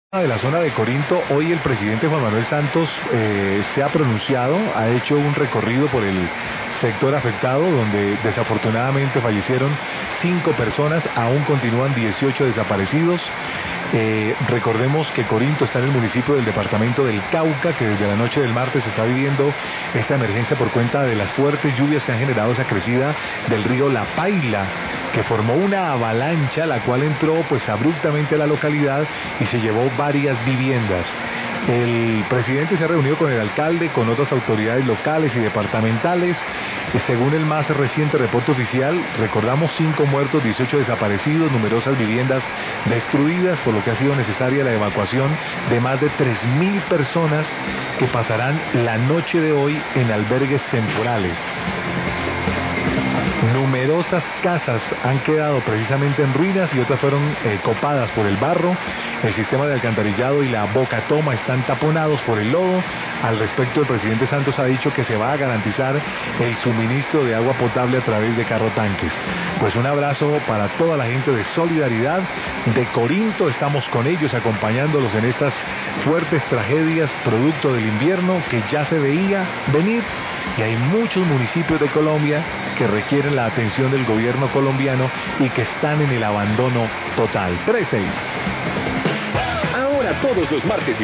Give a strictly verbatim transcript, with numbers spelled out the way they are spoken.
De la zona de Corinto, hoy el presidente Juan Manuel Santos eh, se ha pronunciado, ha hecho un recorrido por el sector afectado, donde desafortunadamente fallecieron cinco personas, aún continúan dieciocho desaparecidos. Eh, recordemos que Corinto está en el municipio del departamento del Cauca, que desde la noche del martes está viviendo esta emergencia por cuenta de las fuertes lluvias que han generado esa crecida del río La Paila, que formó una avalancha, la cual entró pues abruptamente a la localidad y se llevó varias viviendas. El presidente se ha reunido con el alcalde, con otras autoridades locales y departamentales. Según el más reciente reporte oficial, recordamos cinco muertos, dieciocho desaparecidos, numerosas viviendas destruidas, por lo que ha sido necesaria la evacuación de más de tres mil personas que pasarán la noche de hoy en albergues temporales. Numerosas casas han quedado precisamente en ruinas y otras fueron eh, copadas por el barro. El sistema de alcantarillado y la boca toma están taponados por el lodo. Al respecto, el presidente Santos ha dicho que se va a garantizar el suministro de agua potable a través de carro tanques. Pues un abrazo para toda la gente de Solidaridad de Corinto. Estamos con ellos acompañándolos en estas fuertes tragedias producto del invierno que ya se veía venir, y hay muchos municipios de Colombia que requieren la atención del gobierno colombiano y que están en el abandono total. trece. Ahora todos los martes